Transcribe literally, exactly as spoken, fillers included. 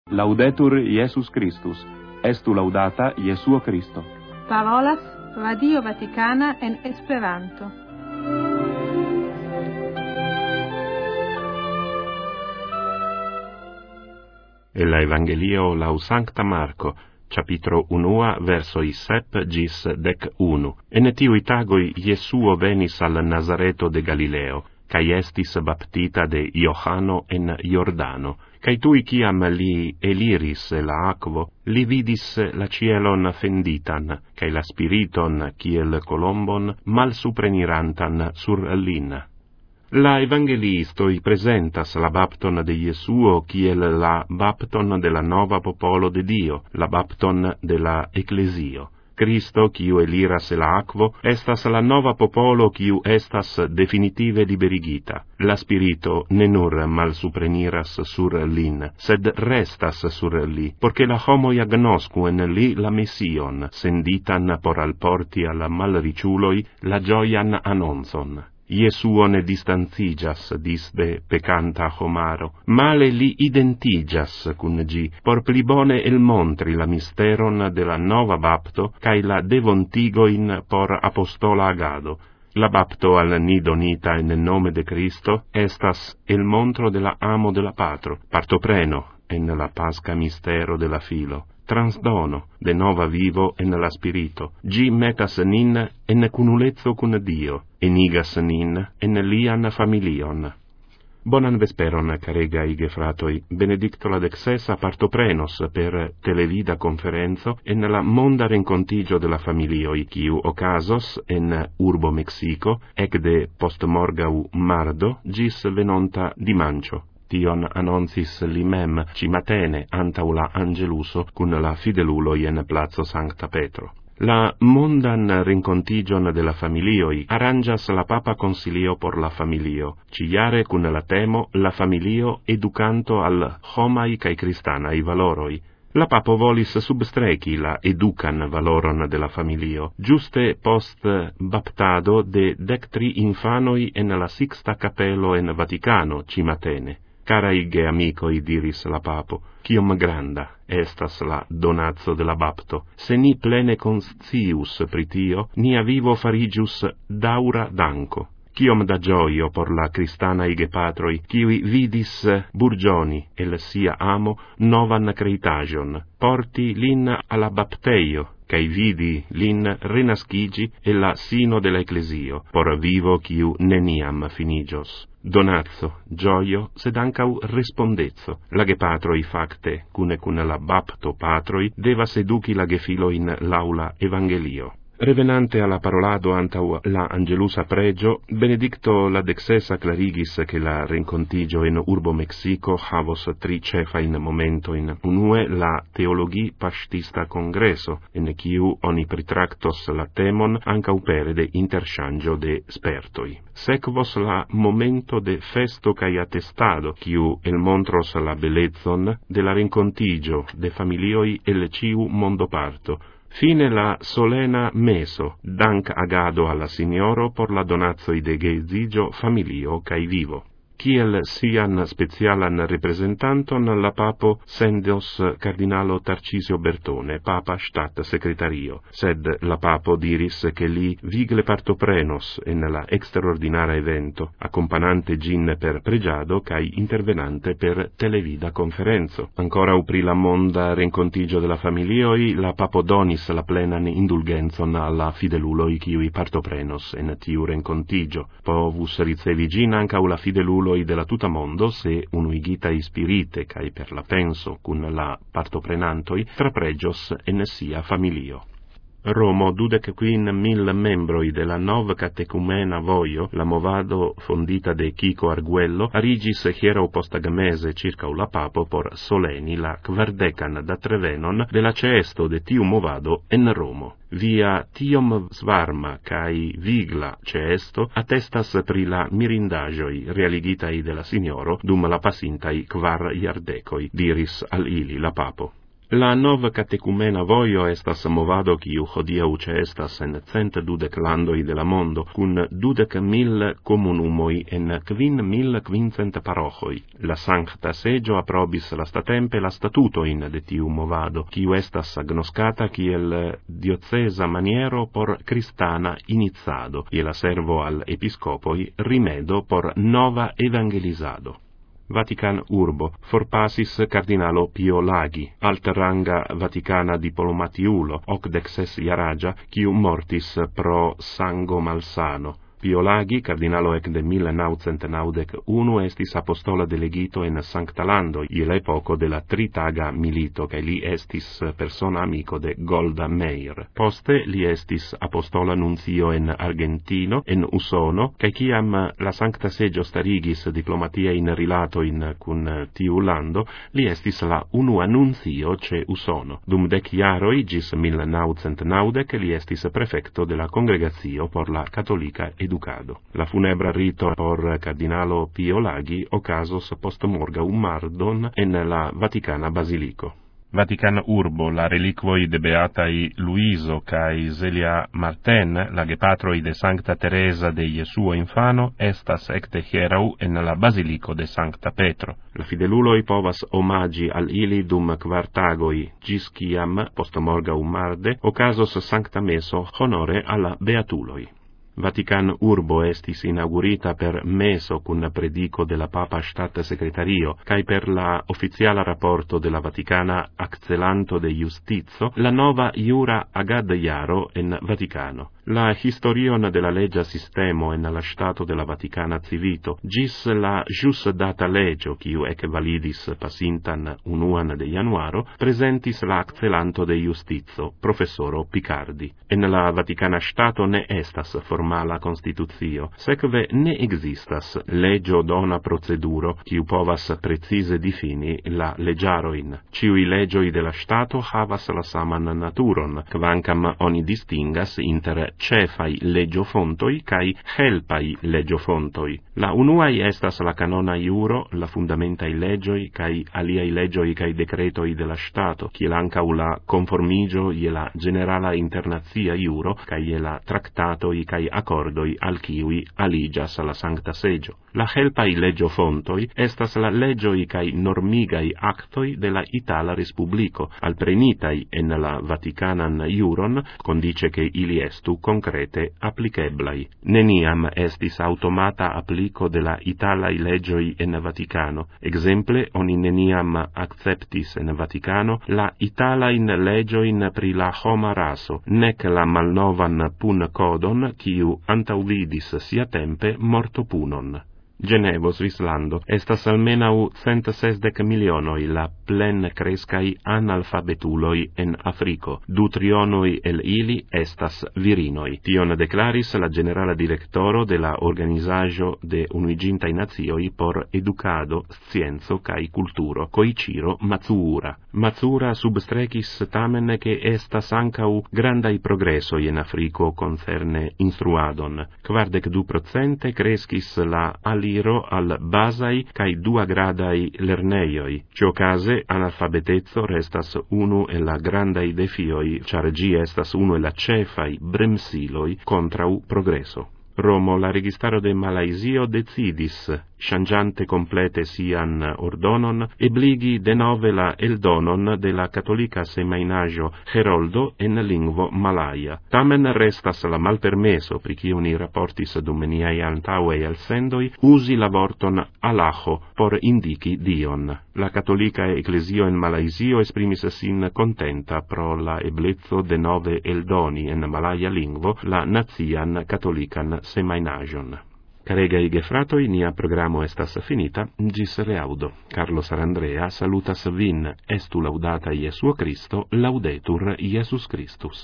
Laudetur Iesus Christus, estu laudata Jesuo Christo. Parolas Radio Vaticana en Esperanto. El Evangelio lau Sancta Marco, capitro unua versoi sep gis dec unu. En tiui tagoi Jesuo venis al Nazareto de Galileo, cae estis baptita de Johano en Jordano, cae tui ciam li eliris la aquo, li vidis la cielon fenditan, cae la spiriton ciel colombon mal suprenirantan sur lin. La evangelistoi presentas la bapton de Jesuo kiel la bapton de la nova popolo de Dio, la bapton de la ecclesio. Cristo, quiu eliras la aquo, estas la nova popolo quiu estas definitive liberigita. La spirito ne nur mal supreniras sur lin, sed restas sur li, porque la homoi agnoscu en li la Mession, senditan por alporti alla malriciuloi la gioian annonzon. Jesuo ne distanzigas disde peccanta homaro, male li identigas cun gi, por pli bone el montri la misteron de la nova bapto, cae la devontigoin por apostola agado. La bapto al ni donita in nome de Cristo estas el montro de la amo de la patro, partopreno en la pasca mistero de la filo, transdono de nova vivo en la spirito, gi metas nin en cunulezzo cun Dio, enigas nin en lian familion. Bonan vesperon, caregai gefratoi, benedicto la dexesa partoprenos per televida conferenzo en la monda rencontigio de la familioi, quiu ocasos en urbo Mexico, ec de postmorgau mardo, gis venonta dimancio. Tion annoncis li mem cimatene antau la angeluso cun la fideluloi en plazo Sancta Petro. La mondan rencontigion de la familioi arrangias la Papa Consilio por la familio, ciare cun la temo la familio educanto al homai cae cristanai valoroi. La Papo volis substreci la educan valoron de la familio, giuste post baptado de dectri infanoi en la Sixta Capello en Vaticano cimatene. Caraige amicoi, diris la Papo, cium granda estas la donazzo de la bapto. Se ni plene conscius pritio, nia vivo farigius daura danco. Cium da gioio por la cristanae gepatroi, ciui vidis burgioni el sia amo novan creitagion, porti lin alla bapteio, cae vidi lin renascigi e la sino de la ecclesio, por vivo ciu neniam finigios. Donazzo, gioio, sed ancau respondezzo. La gepatroi facte, cune cune la bapto patroi, devas educi la gefilo in l'aula evangelio. Revenante alla parolado antau la angelusa pregio, benedicto la dexesa clarigis che la rencontigio in urbo Mexico havos tri cefa in momento in unue la teologi pastista congreso, in quiu oni pritractos la temon ancau pere de interchangio de spertoi. Sequos la momento de festo cae attestado, quiu el montros la bellezon de la rencontigio de familioi el ciu mondo parto. Fine la solena meso, dank agado alla Signoro por la donazzoi de geizigio familio cae vivo. Kiel sian specialan representanton la Papo sendos cardinalo Tarcisio Bertone, Papa Stat Secretario, sed la Papo diris che li vigle partoprenos en la extraordinara evento, accompagnante gin per pregiado cae intervenante per televida conferenzo. Ancora upri la monda rencontigio de la familioi, la Papo donis la plenan indulgenzon alla fideluloi quiui partoprenos en tiu rencontigio. Povus ricevi gin ancau la fidelulo de la tuta mondo se unuigita spirite cae per la penso cun la partoprenantoi trapregios en sia familio. Romo dudec quin mil membroi de la nov catecumena voio, la movado fondita de Chico Arguello, arigis hiero postagamese circa la Papo por soleni la quardecan da trevenon de la ceesto de tiu movado en Romo. Via tiom svarma cae vigla ceesto attestas pri la mirindagioi realigitai de la Signoro dum la pasintai quar iardecoi, diris al ili la Papo. La nov catecumena voio estas movado quiu hodiau estas en cent dudec landoi de la mondo, cun dudec mil comunumoi en quin mil quincent parochoi. La Sancta Seggio aprobis lastatempe la statutoin de tiu movado, quiu estas agnoscata kiel diocesa maniero por cristana iniziado, e la servo al episcopoi rimedo por nova evangelizado. Vatican urbo, forpasis cardinalo Pio Lagi, altranga Vaticana diplomatiulo, ocdexes iaragia, quiu mortis pro sango malsano. Pio Lagi, cardinalo ec de mille naucent naudec unu, estis apostola delegito en Sancta Lando, il epoco de la tritaga milito, cae li estis persona amico de Golda Meir. Poste li estis apostola nuncio en Argentino, en Usono, cae ciam la Sancta Seggio starigis diplomatia in rilato in cun tiu lando, li estis la unua nuncio ce Usono. Dum dec iaroi, gis mille naucent naudec, li estis prefecto de la Congregatio por la Catholica Educado. La funebra rito por cardinalo Pio Lagi ocasos post morgaum mardon en la Vaticana Basilico. Vatican urbo, la reliquoi de beatai Luiso cae Zelia Marten, la gepatroi de Sancta Teresa de Jesuo Infano, estas ecte hierau en la Basilico de Sancta Petro. La fideluloi povas omagi al ili dum quartagoi, gis ciam, post morgaum marde, ocasos Sancta Meso honore alla beatuloi. Vatican urbo estis inaugurita per meso cun predico de la Papa Stat Secretario, cae per la officiala rapporto de la Vaticana accelanto de Justizo, la nova iura agad iaro en Vaticano. La historion de la legia sistemo en la stato de la Vaticana civito, gis la jus data legio, quiu ec validis pasintan unuan de januaro, presentis la accelanto de Justizo, professoro Picardi. En la Vaticana stato ne estas formala constituzio, sekve ne existas legio dona proceduro, quiu povas precise difini la legiaroin. Ciui legioi de la stato havas la saman naturon, quancam oni distingas inter cefai legiofontoi cae helpai legiofontoi. La unuai estas la canona iuro, la fundamentai legioi cae aliai legioi cae decretoi de la Stato, kiel ancau la conformigio ie la generala internazia iuro cae ie la tractatoi cae accordoi al kiui aligias la Sancta Seggio. La helpai legiofontoi estas la legioi cae normigai actoi de la Itala Respublico, alprenitai en la Vaticanan iuron, condice che ili estu concrete appliceblai. Neniam estis automata applico de la Italai legioi en Vaticano. Exemple, oni neniam acceptis en Vaticano la Italain legioin pri la homa raso, nec la malnovan pun codon, quiu antauvidis sia tempe mortopunon. Genevo, Svislando, estas almenau cent sesdec milionoi la plen crescai analfabetuloi en Africo. Du trionoi el ili estas virinoi. Tion declaris la generala directoro de la Organizajo de Unuigintai Nazioi por Educado, Scienzo cae Culturo, Koichiro Matsuura. Matsuura substrecis tamen che estas ancau grandai progressoi en Africo concerne instruadon. Quardec du procente crescis la ali al basai cae dua gradai lerneioi. Ciocase, analfabetezzo restas unu e la grandai defioi, char gi estas unu e la cefai bremsiloi contrau progresso. Romo, la registaro de Malaisio decidis, changiante complete sian ordonon, ebligi denove la eldonon de la catolica semainajo Heroldo en lingvo malaya. Tamen restas la malpermeso, pri ciuni rapportis dum niai antaue elsendoi, usi la vorton alaho por indici Dion. La catolica ecclesio en Malaisio esprimis sin contenta pro la eblezzo denove eldoni en malaya lingvo la nazian catolican semainajon. Caregai gefratoi, nia programo estas finita, gis reaudo. Carlo Sarandrea salutas vin, estu laudata Iesuo Christo, laudetur Iesus Christus.